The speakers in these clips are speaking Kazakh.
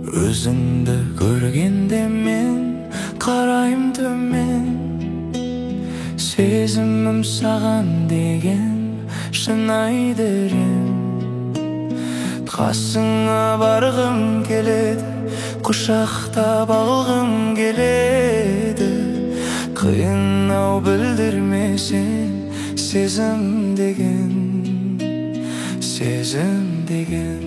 Өзіңді көргенде мен қарайым төмен, сезімім саған деген шынайы дерең. Қасыңа барғым келеді, құшақтап алғым келеді. Қиын-ау білдірмесең сезім деген, сезім деген.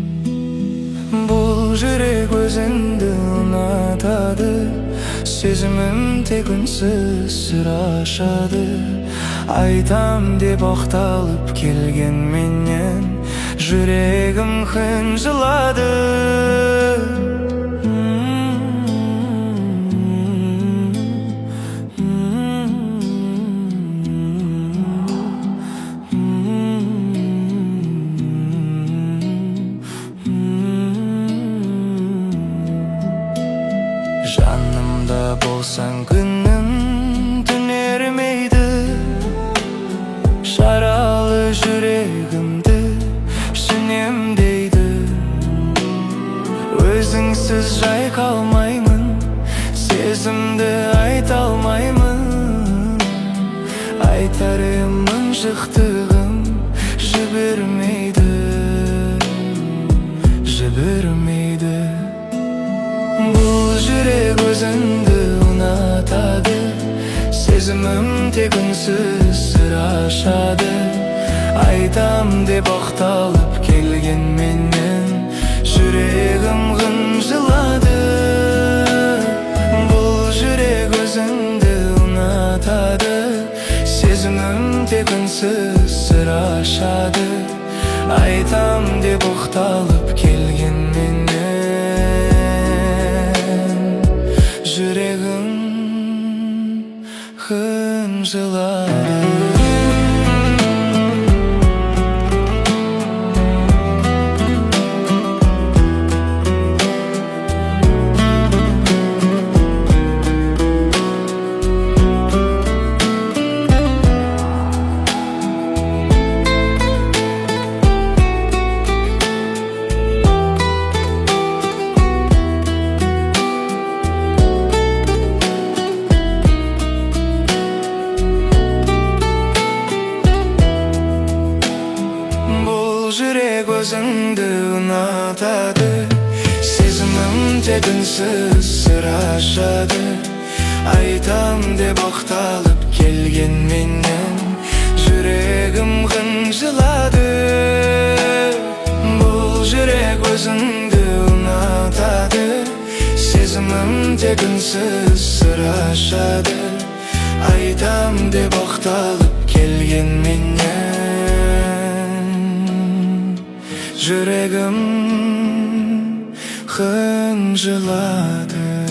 Бұл жүрек өзіңді ұнатады, сезімім тек үнсіз сыр ашады. Айтам деп ақталып келгенменен жүрегім қынжылады. Жанымда болсаң күнім түн ермейді, жаралы жүрегімді шынемдейді. Өзіңсіз жайқалмаймын, сезімді айта алмаймын. Айтарым ынжықтығым жібермейді, жібермейді. Бұл жүрек өзіңді ұнатады, сезімім тек үнсіз сыр ашады. Айтам деп ақталып келгенменен жүрегім қынжылады. Бұл жүрек өзіңді ұнатады, сезімім тек үнсіз сыр ашады. Айтам деп ақталып келгенменен жүрегім қынжылады. Жүрек өзіңді ұнатады, сезімім тек үнсіз сыр ашады. Айтам деп ақталып келгенменен жүрегім қынжылады. Бұл жүрек өзіңді ұнатады, сезімім тек үнсіз сыр ашады. Айтам деп ақталып келгенменен жүрегім қынжылады.